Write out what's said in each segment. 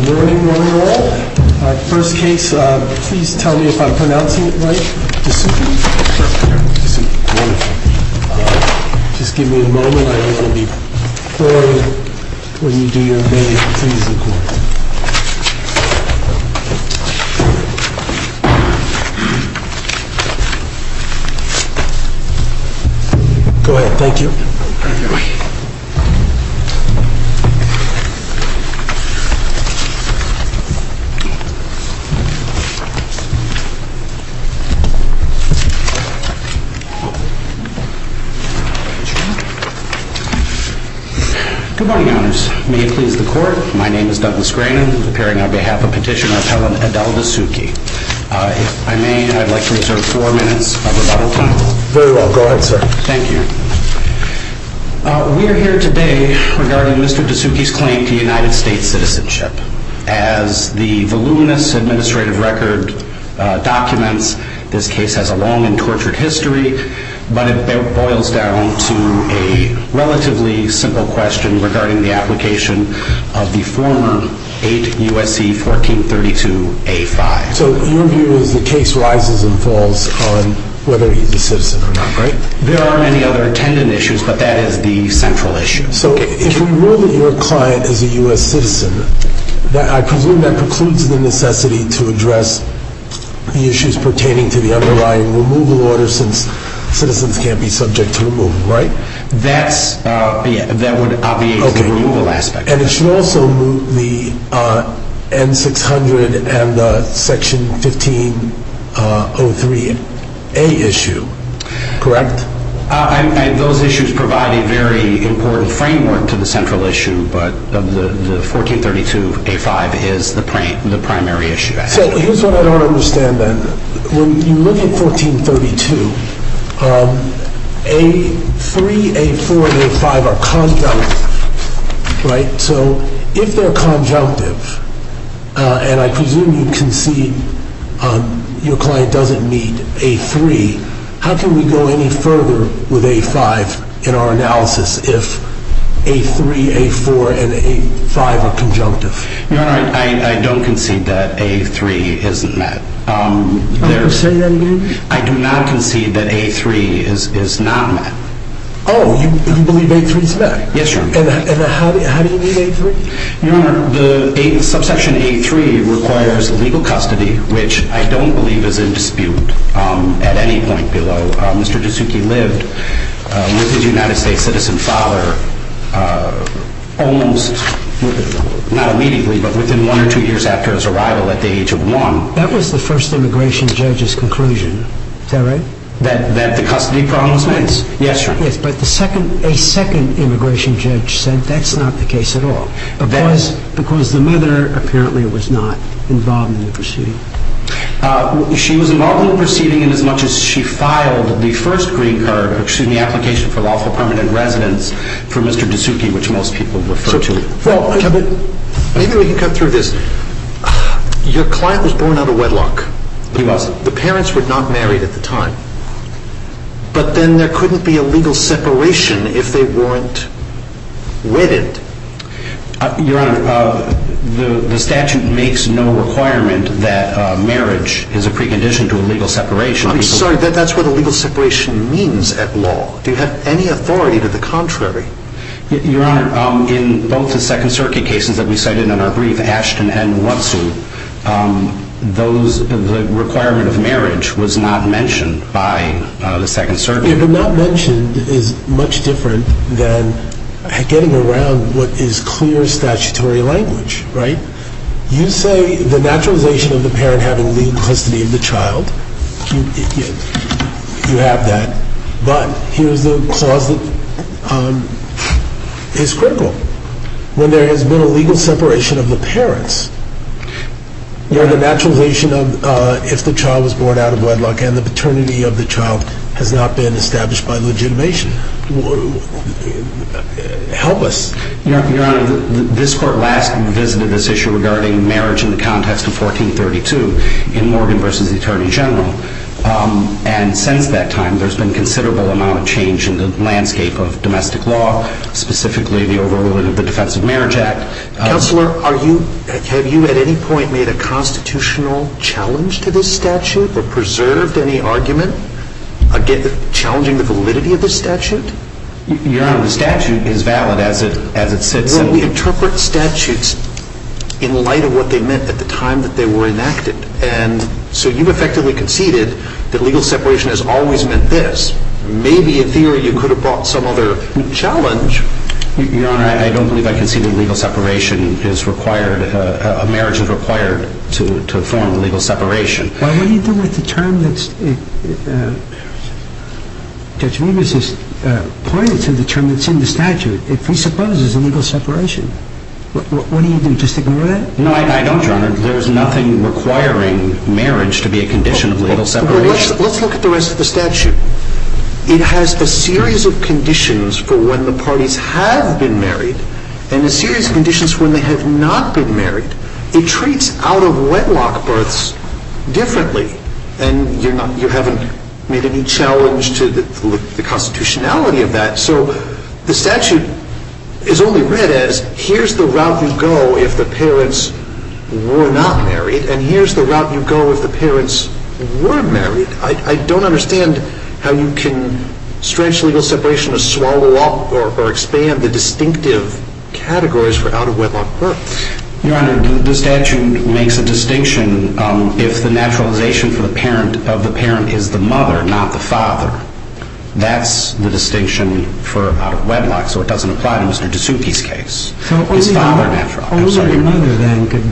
Good morning, one and all. First case, please tell me if I'm pronouncing it right. Dasuki? Dasuki, wonderful. Just give me a moment. I don't want to be boring when you do your name. Please record. Go ahead. Thank you. Good morning, Honors. May it please the Court, my name is Douglas Granin, appearing on behalf of Petitioner Appellant Adele Dasuki. If I may, I'd like to reserve 4 minutes of rebuttal time. Very well. Go ahead, sir. Thank you. We are here today regarding Mr. Dasuki's claim to United States citizenship. As the voluminous administrative record documents, this case has a long and tortured history, but it boils down to a relatively simple question regarding the application of the former 8 U.S.C. 1432A5. So your view is the case rises and falls on whether he's a citizen or not, right? There are many other attendant issues, but that is the central issue. So if we rule that your client is a U.S. citizen, I presume that precludes the necessity to address the issues pertaining to the underlying removal order, since citizens can't be subject to removal, right? That would obviate the removal aspect. And it should also move the N-600 and the Section 1503A issue, correct? Those issues provide a very important framework to the central issue, but the 1432A5 is the primary issue. So here's what I don't understand then. When you look at 1432, A3, A4, and A5 are conjunctive, right? So if they're conjunctive, and I presume you concede your client doesn't meet A3, how can we go any further with A5 in our analysis if A3, A4, and A5 are conjunctive? Your Honor, I don't concede that A3 isn't met. Say that again? I do not concede that A3 is not met. Oh, you believe A3 is met? Yes, Your Honor. And how do you meet A3? Your Honor, subsection A3 requires legal custody, which I don't believe is in dispute at any point below. Mr. Dasuki lived with his United States citizen father almost, not immediately, but within 1 or 2 years after his arrival at the age of 1. That was the first immigration judge's conclusion. Is that right? That the custody problem was met? Yes, Your Honor. Yes, but a second immigration judge said that's not the case at all, because the mother apparently was not involved in the proceeding. She was involved in the proceeding in as much as she filed the first green card, application for lawful permanent residence for Mr. Dasuki, which most people refer to. Well, maybe we can cut through this. Your client was born out of wedlock. He was. The parents were not married at the time. But then there couldn't be a legal separation if they weren't wedded. Your Honor, the statute makes no requirement that marriage is a precondition to a legal separation. I'm sorry, that's what a legal separation means at law. Do you have any authority to the contrary? Your Honor, in both the Second Circuit cases that we cited in our brief, Ashton and Watsu, the requirement of marriage was not mentioned by the Second Circuit. Yeah, but not mentioned is much different than getting around what is clear statutory language, right? You say the naturalization of the parent having legal custody of the child, you have that, but here's the clause that is critical. When there has been a legal separation of the parents, or the naturalization of, if the child was born out of wedlock and the paternity of the child has not been established by legitimation. Help us. Your Honor, this Court last visited this issue regarding marriage in the context of 1432 in Morgan v. the Attorney General, And since that time, there's been considerable amount of change in the landscape of domestic law, specifically the overruling of the Defense of Marriage Act. Counselor, have you at any point made a constitutional challenge to this statute or preserved any argument challenging the validity of this statute? Your Honor, the statute is valid as it sits. Well, we interpret statutes in light of what they meant at the time that they were enacted. And so you've effectively conceded that legal separation has always meant this. Maybe in theory you could have brought some other challenge. Your Honor, I don't believe I conceded legal separation is required, a marriage is required to form legal separation. Well, what do you do with the term that's, Judge Rivas has pointed to the term that's in the statute. It presupposes a legal separation. What do you do, just ignore that? No, I don't, Your Honor. There's nothing requiring marriage to be a condition of legal separation. Let's look at the rest of the statute. It has a series of conditions for when the parties have been married and a series of conditions when they have not been married. It treats out-of-wedlock births differently, and you haven't made any challenge to the constitutionality of that. So the statute is only read as, here's the route you go if the parents were not married, and here's the route you go if the parents were married. I don't understand how you can stretch legal separation to swallow up or expand the distinctive categories for out-of-wedlock births. Your Honor, the statute makes a distinction if the naturalization for the parent is the mother, not the father. That's the distinction for out-of-wedlock, so it doesn't apply to Mr. Dasuki's case. So only the mother then could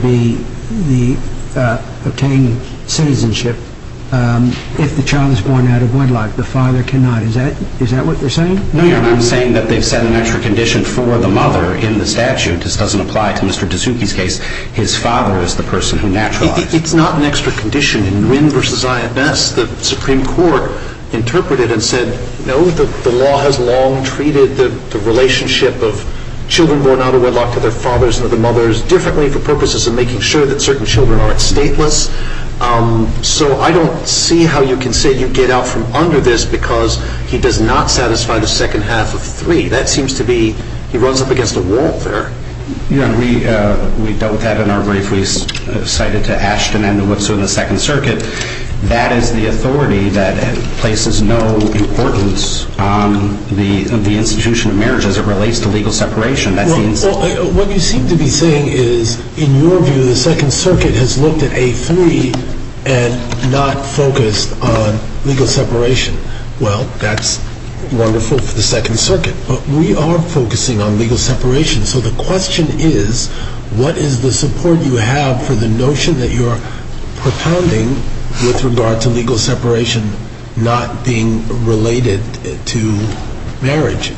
obtain citizenship if the child is born out of wedlock. The father cannot. Is that what you're saying? No, Your Honor. I'm saying that they've set an extra condition for the mother in the statute. This doesn't apply to Mr. Dasuki's case. His father is the person who naturalized. It's not an extra condition. In Nguyen v. INS, the Supreme Court interpreted and said, no, the law has long treated the relationship of children born out of wedlock to their fathers and to their mothers differently for purposes of making sure that certain children aren't stateless. So I don't see how you can say you get out from under this because he does not satisfy the second half of 3. That seems to be, he runs up against a wall there. Your Honor, we dealt with that in our brief. We cited to Ashton and Woodson in the Second Circuit. That is the authority that places no importance on the institution of marriage as it relates to legal separation. What you seem to be saying is, in your view, the Second Circuit has looked at A3 and not focused on legal separation. Well, that's wonderful for the Second Circuit, but we are focusing on legal separation. So the question is, what is the support you have for the notion that you're propounding with regard to legal separation not being related to marriage?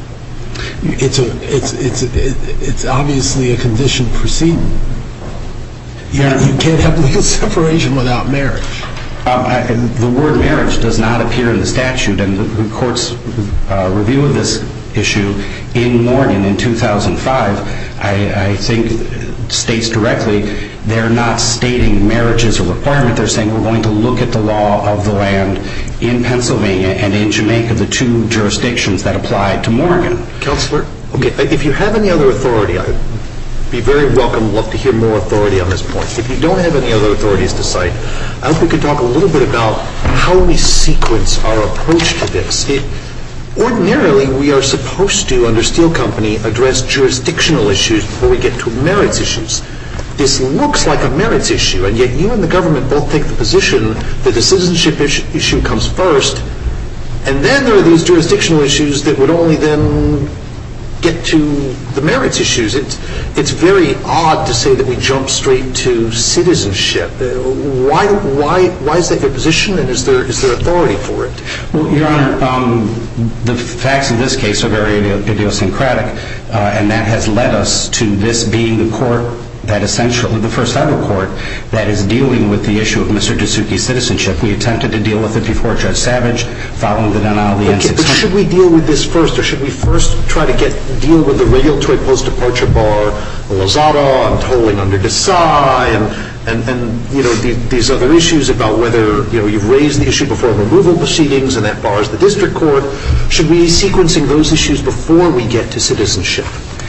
It's obviously a condition preceding. You can't have legal separation without marriage. The word marriage does not appear in the statute, and the Court's review of this issue in Morgan in 2005, I think, states directly they're not stating marriage as a requirement. They're saying we're going to look at the law of the land in Pennsylvania and in Jamaica, the 2 jurisdictions that applied to Morgan. Counselor, if you have any other authority, I'd be very welcome, love to hear more authority on this point. If you don't have any other authorities to cite, I hope we could talk a little bit about how we sequence our approach to this. Ordinarily, we are supposed to, under Steel Company, address jurisdictional issues before we get to merits issues. This looks like a merits issue, and yet you and the government both take the position that the citizenship issue comes first, and then there are these jurisdictional issues that would only then get to the merits issues. It's very odd to say that we jump straight to citizenship. Why is that your position, and is there authority for it? Well, Your Honor, the facts of this case are very idiosyncratic, and that has led us to this being the court that essentially, the first federal court that is dealing with the issue of Mr. Dasuki's citizenship. We attempted to deal with it before Judge Savage, following the denial of the N-600. But should we deal with this first, or should we first try to deal with the regulatory post-departure bar, Lozada, and tolling under Desai, and these other issues about whether you've raised the issue before removal proceedings and that bars the district court? Should we be sequencing those issues before we get to citizenship?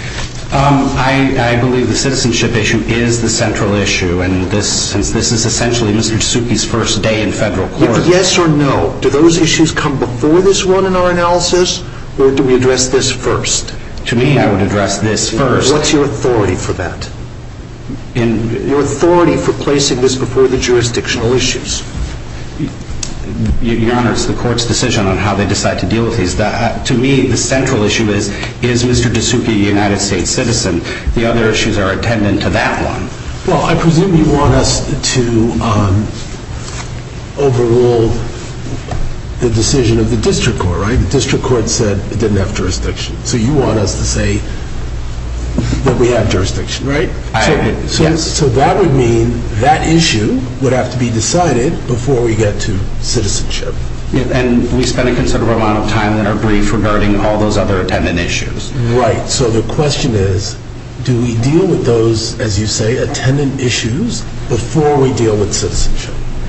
I believe the citizenship issue is the central issue, and since this is essentially Mr. Dasuki's first day in federal court. Yes or no? Do those issues come before this one in our analysis, or do we address this first? To me, I would address this first. What's your authority for that? Your authority for placing this before the jurisdictional issues? Your Honor, it's the court's decision on how they decide to deal with these. To me, the central issue is Mr. Dasuki a United States citizen? The other issues are attendant to that one. Well, I presume you want us to overrule the decision of the district court, right? The district court said it didn't have jurisdiction. So you want us to say that we have jurisdiction, right? Yes. So that would mean that issue would have to be decided before we get to citizenship. And we spent a considerable amount of time in our brief regarding all those other attendant issues. Right. So the question is, do we deal with those, as you say, attendant issues before we deal with citizenship?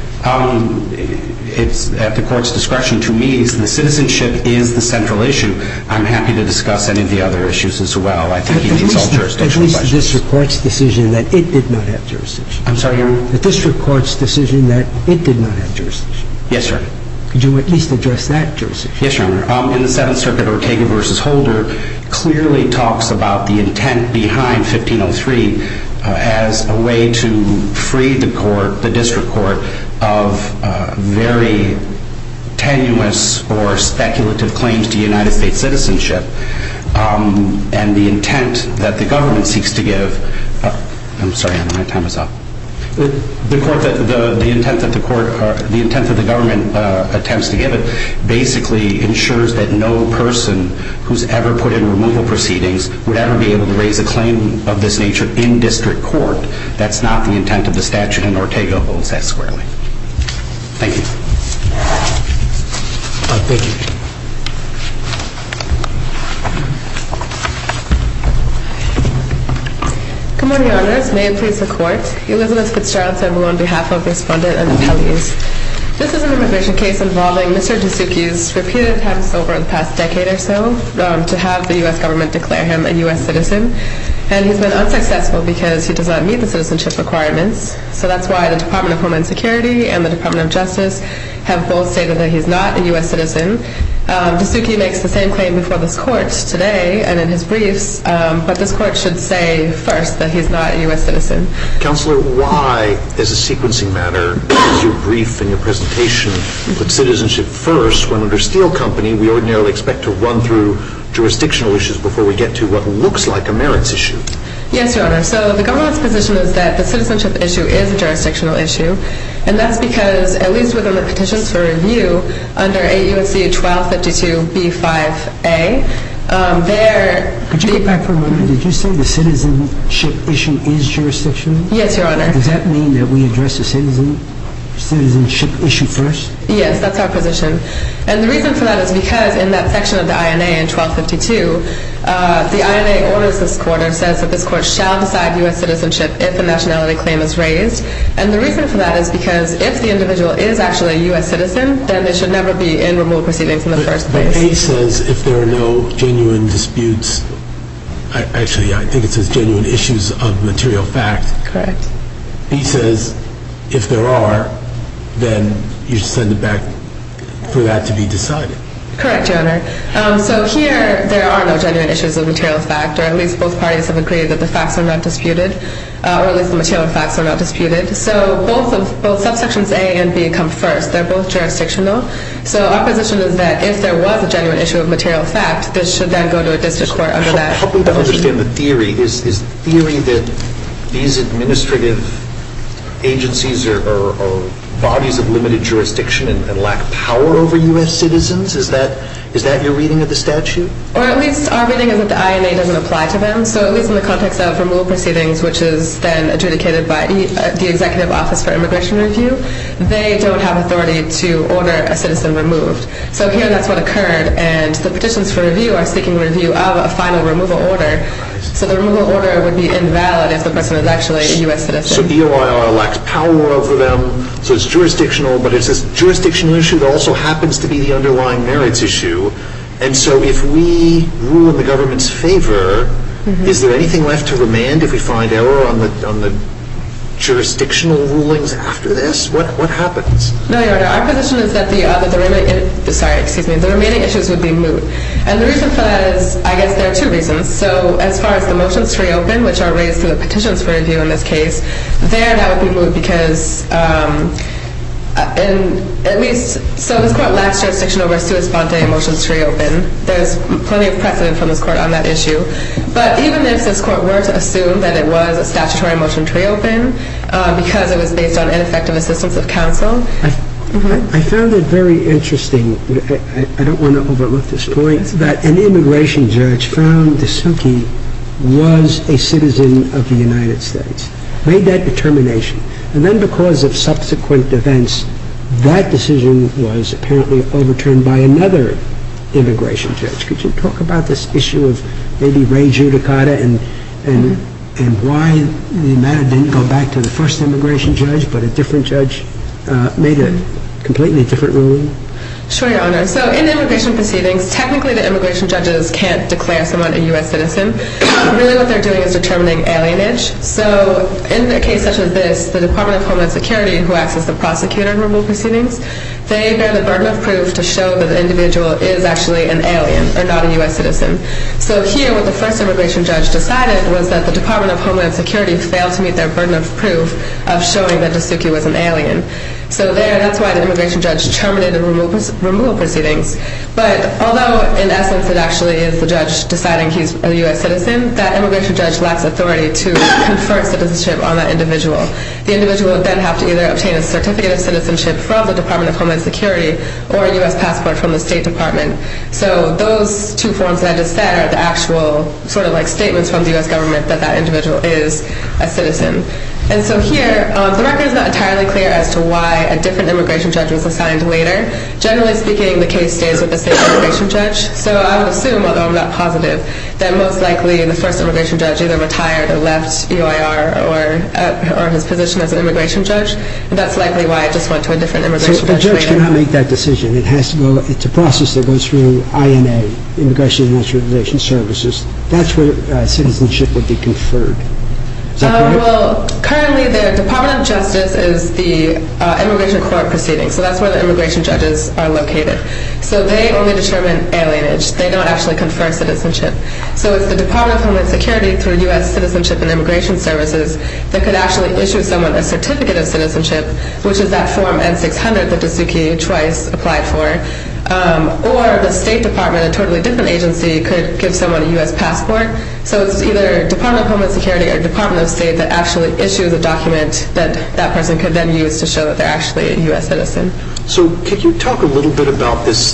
It's at the court's discretion. To me, the citizenship is the central issue. I'm happy to discuss any of the other issues as well. I think he needs all jurisdictional questions. At least the district court's decision that it did not have jurisdiction. I'm sorry, Your Honor? The district court's decision that it did not have jurisdiction. Yes, sir. Could you at least address that jurisdiction? Yes, Your Honor. In the Seventh Circuit, Ortega v. Holder clearly talks about the intent behind 1503 as a way to free the district court of very tenuous or speculative claims to United States citizenship, and the intent that the government seeks to give. I'm sorry, my time is up. The intent that the government attempts to give it basically ensures that no person who's ever put in removal proceedings would ever be able to raise a claim of this nature in district court. That's not the intent of the statute, and Ortega holds that squarely. Thank you. Thank you. Good morning, Your Honors. May it please the Court. Elizabeth Fitzgerald Semble on behalf of Respondent and Appellees. This is an immigration case involving Mr. Dasuki's repeated attempts over the past decade or so to have the U.S. government declare him a U.S. citizen. And he's been unsuccessful because he does not meet the citizenship requirements. So that's why the Department of Homeland Security and the Department of Justice have both stated that he's not a U.S. citizen. Dasuki makes the same claim before this Court today and in his briefs, but this Court should say first that he's not a U.S. citizen. Counselor, why, as a sequencing matter, does your brief and your presentation put citizenship first when under Steel Company we ordinarily expect to run through jurisdictional issues before we get to what looks like a merits issue? Yes, Your Honor. So the government's position is that the citizenship issue is a jurisdictional issue, and that's because, at least within the petitions for review, under 8 U.S.C. 1252b5a, Could you go back for a moment? Did you say the citizenship issue is jurisdictional? Yes, Your Honor. Does that mean that we address the citizenship issue first? Yes, that's our position. And the reason for that is because in that section of the INA in 1252, the INA orders this Court or says that this Court shall decide U.S. citizenship if a nationality claim is raised. And the reason for that is because if the individual is actually a U.S. citizen, then they should never be in removal proceedings in the first place. But A says if there are no genuine disputes, actually I think it says genuine issues of material fact. Correct. B says if there are, then you should send it back for that to be decided. Correct, Your Honor. So here there are no genuine issues of material fact, or at least both parties have agreed that the facts are not disputed, or at least the material facts are not disputed. So both subsections A and B come first. They're both jurisdictional. So our position is that if there was a genuine issue of material fact, this should then go to a district court under that. Help me to understand the theory. Is the theory that these administrative agencies or bodies of limited jurisdiction and lack power over U.S. citizens? Is that your reading of the statute? Or at least our reading is that the INA doesn't apply to them. So at least in the context of removal proceedings, which is then adjudicated by the Executive Office for Immigration Review, they don't have authority to order a citizen removed. So here that's what occurred, and the petitions for review are seeking review of a final removal order. So the removal order would be invalid if the person is actually a U.S. citizen. So EOIR lacks power over them, so it's jurisdictional, but it's this jurisdictional issue that also happens to be the underlying merits issue. And so if we rule in the government's favor, is there anything left to remand if we find error on the jurisdictional rulings after this? What happens? No, Your Honor. Our position is that the remaining issues would be moot. And the reason for that is, I guess there are two reasons. So as far as the motions to reopen, which are raised through the petitions for review in this case, that would be moot because so this court lacks jurisdiction over sua sponte motions to reopen. There's plenty of precedent from this court on that issue. But even if this court were to assume that it was a statutory motion to reopen because it was based on ineffective assistance of counsel. I found it very interesting, I don't want to overlook this point, that an immigration judge found Dasuki was a citizen of the United States, made that determination. And then because of subsequent events, that decision was apparently overturned by another immigration judge. Could you talk about this issue of maybe re judicata and why the matter didn't go back to the first immigration judge, but a different judge made a completely different ruling? Sure, Your Honor. So in immigration proceedings, technically the immigration judges can't declare someone a U.S. citizen. Really what they're doing is determining alienage. So in a case such as this, the Department of Homeland Security, who acts as the prosecutor in removal proceedings, they bear the burden of proof to show that the individual is actually an alien or not a U.S. citizen. So here what the first immigration judge decided was that the Department of Homeland Security failed to meet their burden of proof of showing that Dasuki was an alien. So that's why the immigration judge terminated removal proceedings. But although in essence it actually is the judge deciding he's a U.S. citizen, that immigration judge lacks authority to confer citizenship on that individual. The individual would then have to either obtain a certificate of citizenship from the Department of Homeland Security or a U.S. passport from the State Department. So those two forms that I just said are the actual sort of like statements from the U.S. government that that individual is a citizen. And so here, the record is not entirely clear as to why a different immigration judge was assigned later. Generally speaking, the case stays with the same immigration judge. So I would assume, although I'm not positive, that most likely the first immigration judge either retired or left EOIR or his position as an immigration judge. And that's likely why it just went to a different immigration judge later. So the judge cannot make that decision. It has to go, it's a process that goes through INA, Immigration and Naturalization Services. That's where citizenship would be conferred. Is that correct? Well, currently the Department of Justice is the immigration court proceeding. So that's where the immigration judges are located. So they only determine alienage. They don't actually confer citizenship. So it's the Department of Homeland Security through U.S. Citizenship and Immigration Services that could actually issue someone a certificate of citizenship, which is that form N-600 that Dasuki twice applied for. Or the State Department, a totally different agency, could give someone a U.S. passport. So it's either Department of Homeland Security or Department of State that actually issues a document that that person could then use to show that they're actually a U.S. citizen. So could you talk a little bit about this,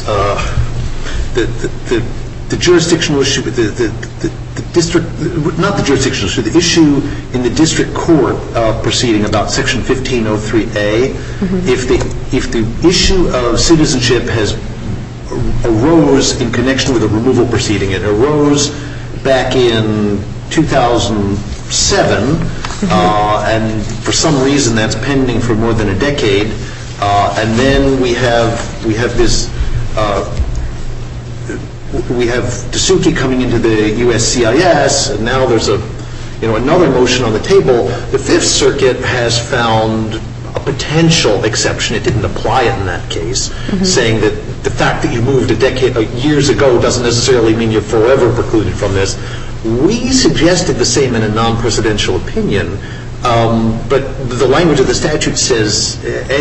the jurisdictional issue, the district, not the jurisdictional issue, the issue in the district court proceeding about Section 1503A, if the issue of citizenship arose in connection with a removal proceeding, it arose back in 2007, and for some reason that's pending for more than a decade, and then we have Dasuki coming into the USCIS, and now there's another motion on the table. The Fifth Circuit has found a potential exception. It didn't apply it in that case, saying that the fact that you moved years ago doesn't necessarily mean you're forever precluded from this. We suggested the same in a non-presidential opinion, but the language of the statute says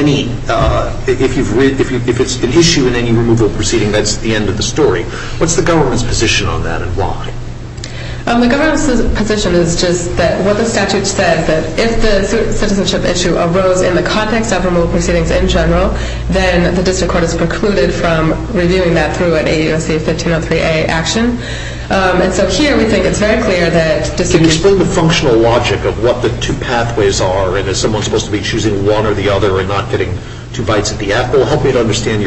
if it's an issue in any removal proceeding, that's the end of the story. What's the government's position on that, and why? The government's position is just that what the statute says, that if the citizenship issue arose in the context of removal proceedings in general, then the district court is precluded from reviewing that through an 8 U.S.C. 1503A action. And so here we think it's very clear that Dasuki... Can you explain the functional logic of what the two pathways are, and is someone supposed to be choosing one or the other and not getting two bites at the apple? Help me to understand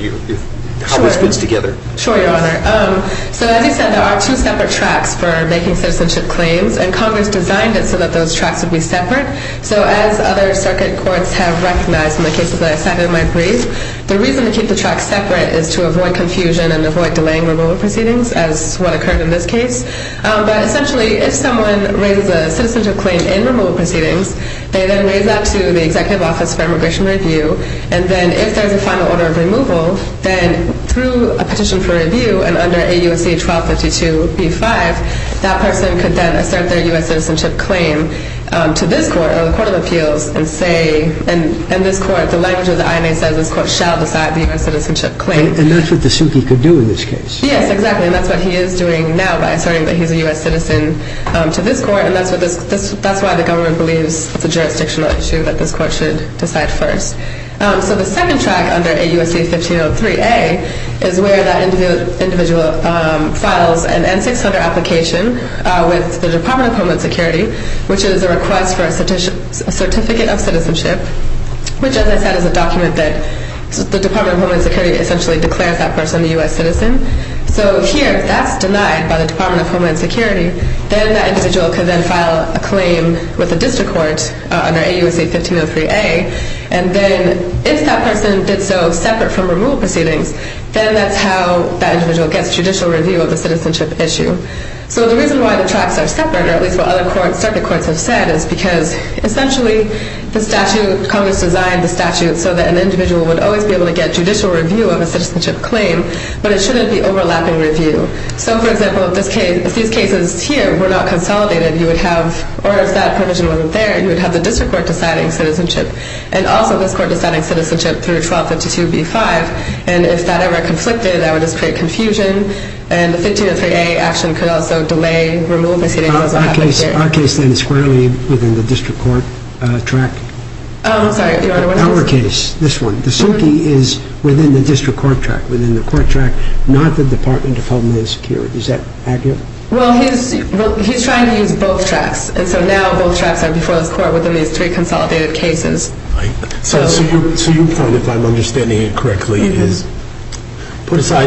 how this fits together. Sure, Your Honor. So as you said, there are two separate tracks for making citizenship claims, and Congress designed it so that those tracks would be separate. So as other circuit courts have recognized in the cases that I cited in my brief, the reason to keep the tracks separate is to avoid confusion and avoid delaying removal proceedings, as what occurred in this case. But essentially, if someone raises a citizenship claim in removal proceedings, they then raise that to the Executive Office for Immigration Review, and then if there's a final order of removal, then through a petition for review and under 8 U.S.C. 1252b5, that person could then assert their U.S. citizenship claim to this court, or the Court of Appeals, and say, and this court, the language of the INA says this court shall decide the U.S. citizenship claim. And that's what Dasuki could do in this case. Yes, exactly, and that's what he is doing now by asserting that he's a U.S. citizen to this court, and that's why the government believes it's a jurisdictional issue that this court should decide first. So the second track under 8 U.S.C. 1503A is where that individual files an N-600 application with the Department of Homeland Security, which is a request for a certificate of citizenship, which, as I said, is a document that the Department of Homeland Security essentially declares that person a U.S. citizen. So here, if that's denied by the Department of Homeland Security, then that individual could then file a claim with the district court under 8 U.S.C. 1503A, and then if that person did so separate from removal proceedings, then that's how that individual gets judicial review of the citizenship issue. So the reason why the tracks are separate, or at least what other circuit courts have said, is because essentially the statute, Congress designed the statute so that an individual would always be able to get judicial review of a citizenship claim, but it shouldn't be overlapping review. So, for example, if these cases here were not consolidated, you would have, or if that provision wasn't there, you would have the district court deciding citizenship, and also this court deciding citizenship through 1252b5, and if that ever conflicted, that would just create confusion, and the 1503A action could also delay removal proceedings. Our case then is squarely within the district court track. I'm sorry, Your Honor, what is Our case, this one, Dasuki is within the district court track, within the court track, not the Department of Homeland Security. Is that accurate? Well, he's trying to use both tracks, and so now both tracks are before this court within these three consolidated cases. So your point, if I'm understanding it correctly, is put aside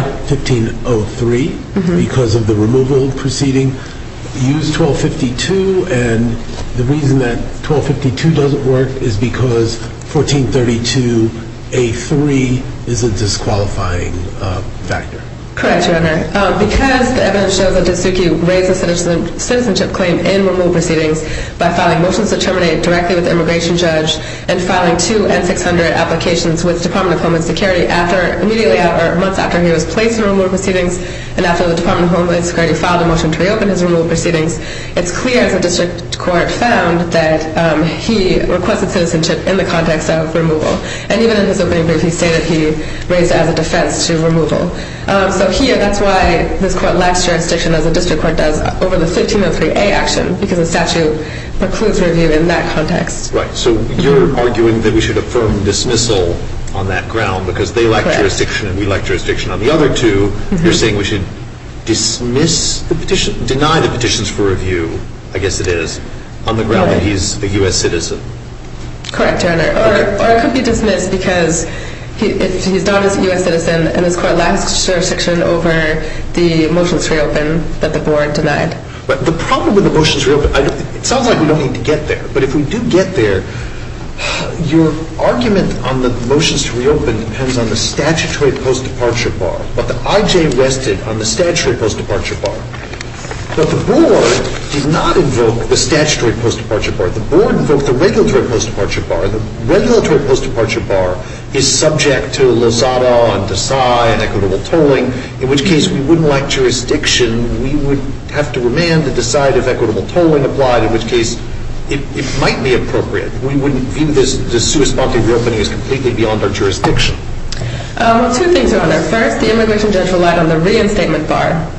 1503 because of the removal proceeding, use 1252, and the reason that 1252 doesn't work is because 1432A3 is a disqualifying factor. Correct, Your Honor. Because the evidence shows that Dasuki raised a citizenship claim in removal proceedings by filing motions to terminate directly with the immigration judge and filing two N-600 applications with the Department of Homeland Security immediately after, months after he was placed in removal proceedings, and after the Department of Homeland Security filed a motion to reopen his removal proceedings, it's clear, as the district court found, that he requested citizenship in the context of removal. And even in his opening brief, he stated he raised it as a defense to removal. So here, that's why this court lacks jurisdiction, as the district court does, over the 1503A action, because the statute precludes review in that context. Right. So you're arguing that we should affirm dismissal on that ground because they lack jurisdiction and we lack jurisdiction on the other two. You're saying we should dismiss the petition, deny the petitions for review, I guess it is, on the ground that he's a U.S. citizen. Correct, Your Honor. Or it could be dismissed because if he's not a U.S. citizen and this court lacks jurisdiction over the motions to reopen that the board denied. But the problem with the motions to reopen, it sounds like we don't need to get there. But if we do get there, your argument on the motions to reopen depends on the statutory post-departure bar. But the IJ rested on the statutory post-departure bar. But the board did not invoke the statutory post-departure bar. The board invoked the regulatory post-departure bar. The regulatory post-departure bar is subject to Lozada and Desai and equitable tolling, in which case we wouldn't lack jurisdiction. We would have to remand to decide if equitable tolling applied, in which case it might be appropriate. We wouldn't view this sua sponte reopening as completely beyond our jurisdiction. Well, two things, Your Honor. First, the immigration judge relied on the reinstatement bar.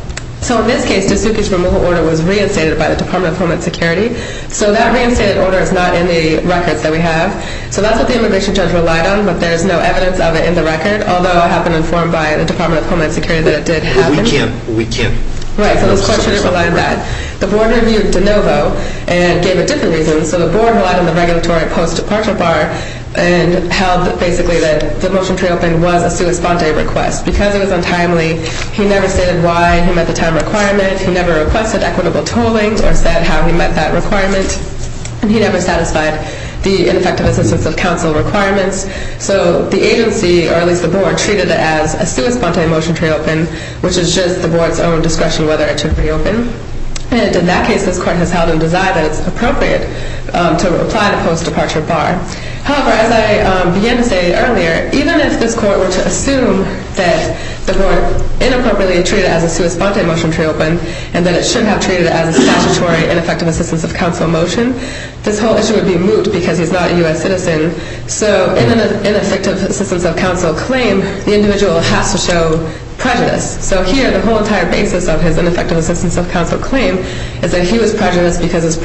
So in this case, Dasuki's removal order was reinstated by the Department of Homeland Security. So that reinstated order is not in the records that we have. So that's what the immigration judge relied on, but there's no evidence of it in the record, although I have been informed by the Department of Homeland Security that it did happen. We can't. Right, so this court shouldn't rely on that. The board reviewed de novo and gave a different reason. So the board relied on the regulatory post-departure bar and held basically that the motion to reopen was a sua sponte request. Because it was untimely, he never stated why he met the time requirement. He never requested equitable tolling or said how he met that requirement. And he never satisfied the ineffective assistance of counsel requirements. So the agency, or at least the board, treated it as a sua sponte motion to reopen, which is just the board's own discretion whether it should reopen. And in that case, this court has held and decided that it's appropriate to apply the post-departure bar. However, as I began to say earlier, even if this court were to assume that the board inappropriately treated it as a sua sponte motion to reopen and that it should have treated it as a statutory ineffective assistance of counsel motion, this whole issue would be moot because he's not a U.S. citizen. So in an ineffective assistance of counsel claim, the individual has to show prejudice. So here, the whole entire basis of his ineffective assistance of counsel claim is that he was prejudiced because his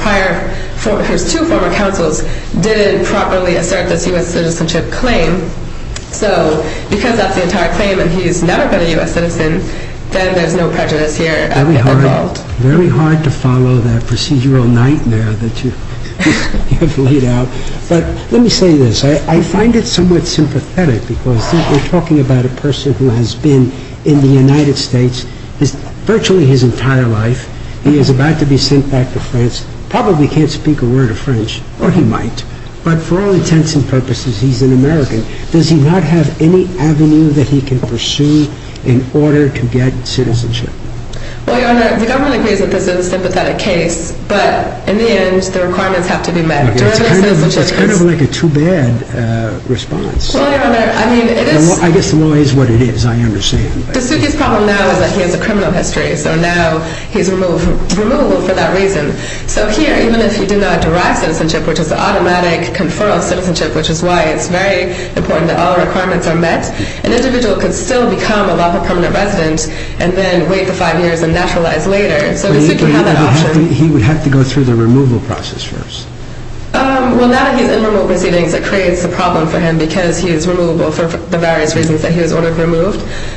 two former counsels didn't properly assert this U.S. citizenship claim. So because that's the entire claim and he's never been a U.S. citizen, then there's no prejudice here involved. Very hard to follow that procedural nightmare that you have laid out. But let me say this. I find it somewhat sympathetic because we're talking about a person who has been in the United States virtually his entire life. He is about to be sent back to France, probably can't speak a word of French, or he might. But for all intents and purposes, he's an American. Does he not have any avenue that he can pursue in order to get citizenship? Well, Your Honor, the government agrees that this is a sympathetic case, but in the end, the requirements have to be met. Okay, it's kind of like a too bad response. Well, Your Honor, I mean, it is... I guess the law is what it is, I understand. Dasuki's problem now is that he has a criminal history, so now he's removable for that reason. So here, even if he did not derive citizenship, which is the automatic conferral of citizenship, which is why it's very important that all requirements are met, an individual could still become a lawful permanent resident and then wait the 5 years and naturalize later. So Dasuki had that option. He would have to go through the removal process first. Well, now that he's in removal proceedings, it creates a problem for him because he is removable for the various reasons that he was ordered removed.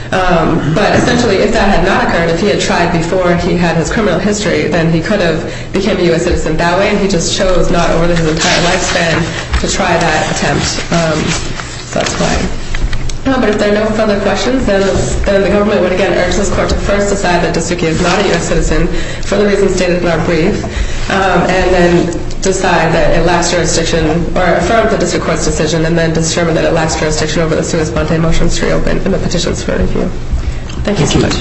But essentially, if that had not occurred, if he had tried before he had his criminal history, then he could have become a U.S. citizen that way, and he just chose not over his entire lifespan to try that attempt. So that's why. But if there are no further questions, then the government would again urge this court to first decide that Dasuki is not a U.S. citizen for the reasons stated in our brief, and then decide that it lacks jurisdiction, or affirm the district court's decision, and then determine that it lacks jurisdiction over the sua sponte motions to reopen and the petitions for review. Thank you so much.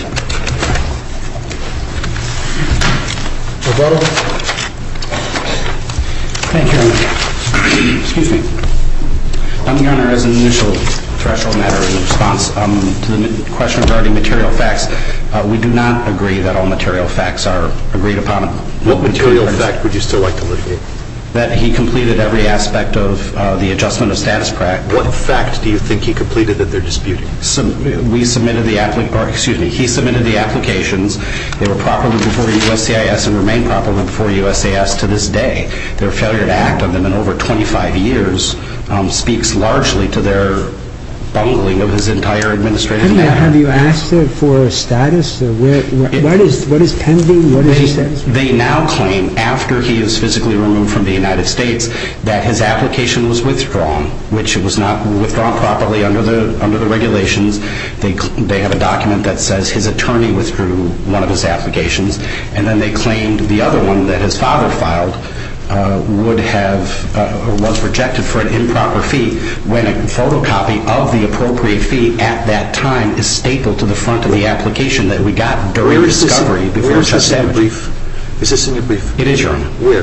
Thank you, Your Honor. Excuse me. Your Honor, as an initial threshold matter in response to the question regarding material facts, we do not agree that all material facts are agreed upon. What material fact would you still like to litigate? That he completed every aspect of the adjustment of status practice. What fact do you think he completed that they're disputing? He submitted the applications. They were properly before USCIS and remain properly before USCIS to this day. Their failure to act on them in over 25 years speaks largely to their bungling of his entire administrative matter. Have you asked for a status? What is pending? What is his status? They now claim, after he is physically removed from the United States, that his application was withdrawn, which it was not withdrawn properly under the regulations. They have a document that says his attorney withdrew one of his applications, and then they claimed the other one that his father filed was rejected for an improper fee when a photocopy of the appropriate fee at that time is stapled to the front of the application that we got during discovery before it was damaged. Is this in your brief? It is, Your Honor. Where?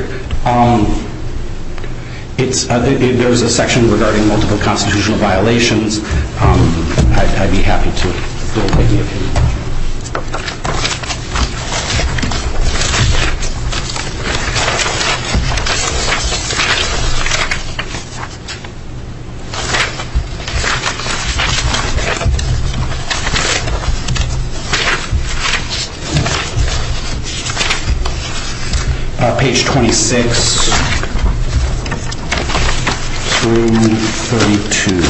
There's a section regarding multiple constitutional violations. I'd be happy to take the opinion. page 26 through 32.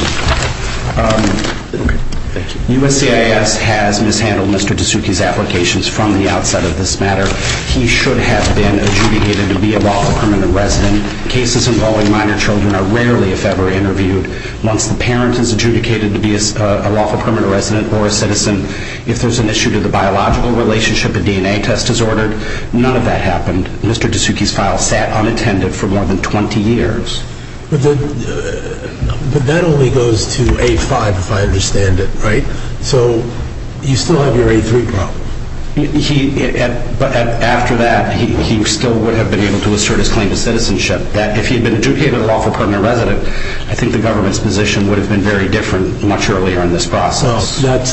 Thank you. USCIS has mishandled Mr. Dasuki's applications from the outset of this matter. He should have been adjudicated to be a lawful permanent resident. Cases involving minor children are rarely, if ever, interviewed. Once the parent is adjudicated to be a lawful permanent resident or a citizen, if there's an issue to the biological relationship, a DNA test is ordered. None of that happened. Mr. Dasuki's file sat unattended for more than 20 years. But that only goes to A5, if I understand it, right? So you still have your A3 problem. But after that, he still would have been able to assert his claim to citizenship. That if he had been adjudicated a lawful permanent resident, I think the government's position would have been very different much earlier in this process. Well,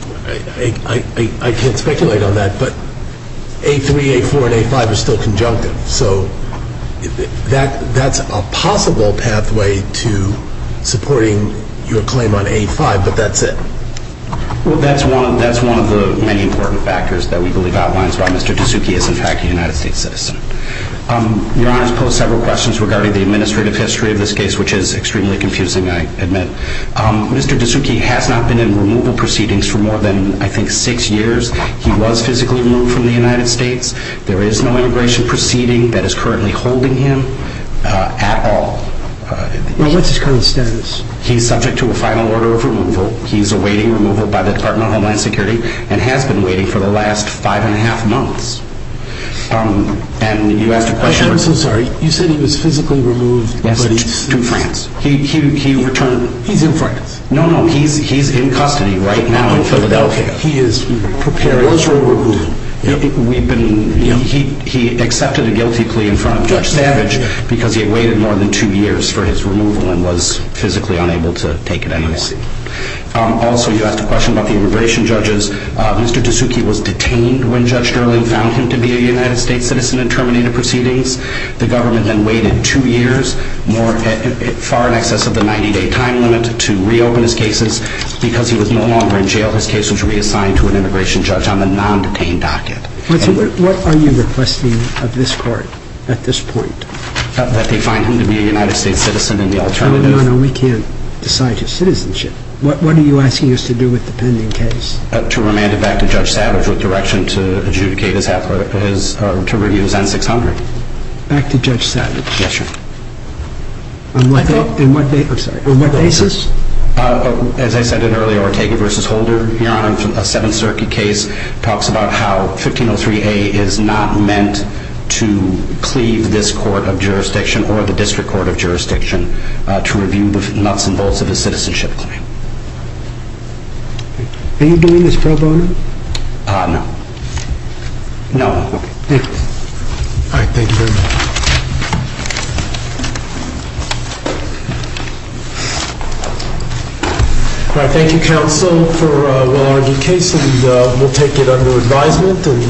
I can't speculate on that, but A3, A4, and A5 are still conjunctive. So that's a possible pathway to supporting your claim on A5, but that's it. Well, that's one of the many important factors that we believe outlines why Mr. Dasuki is in fact a United States citizen. Your Honors posed several questions regarding the administrative history of this case, which is extremely confusing, I admit. Mr. Dasuki has not been in removal proceedings for more than, I think, 6 years. He was physically removed from the United States. There is no immigration proceeding that is currently holding him at all. Well, what's his current status? He's subject to a final order of removal. He's awaiting removal by the Department of Homeland Security and has been waiting for the last 5.5 months. And you asked a question. I'm so sorry. You said he was physically removed. Yes, to France. He returned. He's in France. No, he's in custody right now in Philadelphia. He is preparing for removal. He accepted a guilty plea in front of Judge Savage because he had waited more than 2 years for his removal and was physically unable to take it anymore. Also, you asked a question about the immigration judges. Mr. Dasuki was detained when Judge Sterling found him to be a United States citizen and terminated proceedings. The government then waited 2 years, far in excess of the 90-day time limit, to reopen his cases. Because he was no longer in jail, his case was reassigned to an immigration judge on the non-detained docket. What are you requesting of this court at this point? That they find him to be a United States citizen and the alternative. No, we can't decide his citizenship. What are you asking us to do with the pending case? To remand it back to Judge Savage with direction to adjudicate to review his N-600. Back to Judge Savage? Yes, sir. On what basis? As I said earlier, Ortega v. Holder, Your Honor, a Seventh Circuit case, talks about how 1503A is not meant to cleave this court of jurisdiction or the district court of jurisdiction to review the nuts and bolts of his citizenship claim. Are you doing this pro bono? No. No. Okay. Thank you. All right, thank you very much. All right, thank you, counsel, for a well-argued case, and we'll take it under advisement. And